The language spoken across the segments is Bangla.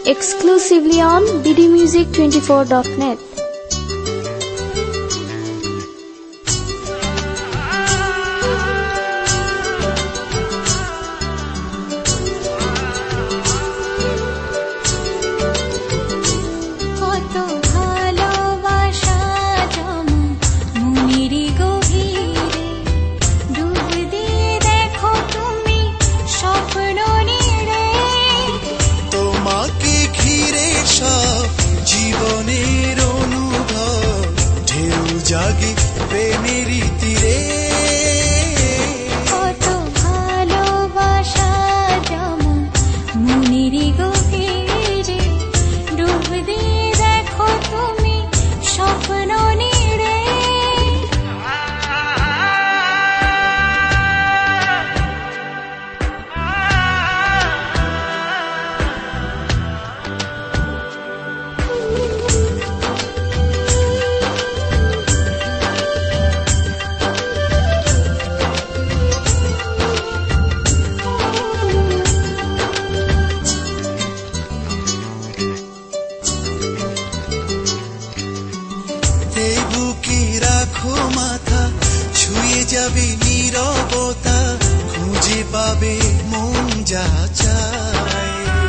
exclusively on bdmusic24.net. জাগে প্রেমেরই তীরে কত ভালোবাসা যেমন মনেরই গভীরে ডুব দিয়ে দেখো তুমি স্বপ্ন নীড়ে রাখো মাথা ছুঁয়ে যাবে নীরবতা খুঁজে পাবে মন যা চায়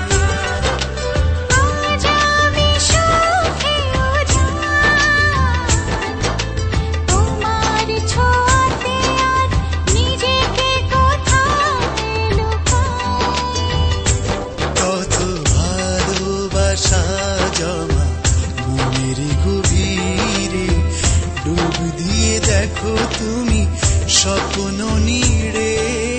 তোমার ছোঁয়াতে আর নিজেকে কোথায় লুকাই কত ভালোবাসা জমা মনেরই গভীরে ডুব দিয়ে দেখো তুমি স্বপ্ন নীড়ে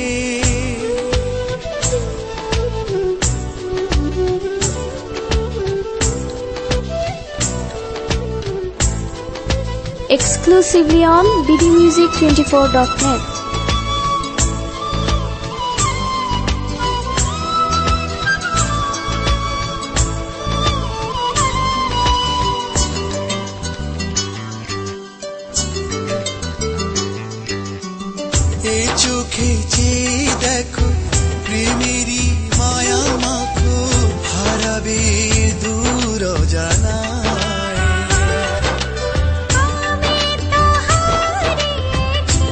Exclusively on bdmusic24.net. এ চোখে চেয়ে দেখো প্রেমেরই মায়া মাখো হারাবে দূর জানায় আমি তো হারিয়েছি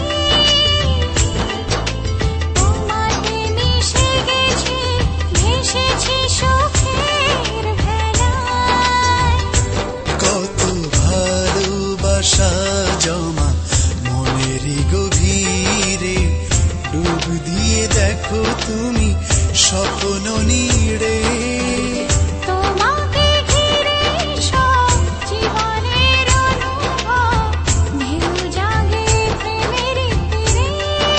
তোমাতে মিশে গেছি ভেসেছি সুখের ভেলায় কত ভালোবাসা জমা মনেরই গভীরে ডুব দিয়ে দেখো তুমি স্বপ্ন নীড়ে তোমাকে ঘিরে সব জীবনের অনুভব ঢেউ জাগে প্রেমের তীরে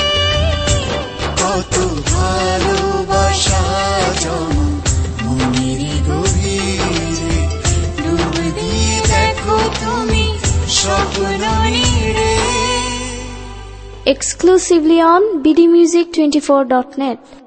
কত ভালোবাসা জমা মনেরই গভীরে ডুব দিয়ে দেখো তুমি স্বপ্ন নীড়ে Exclusively on bdmusic24.net.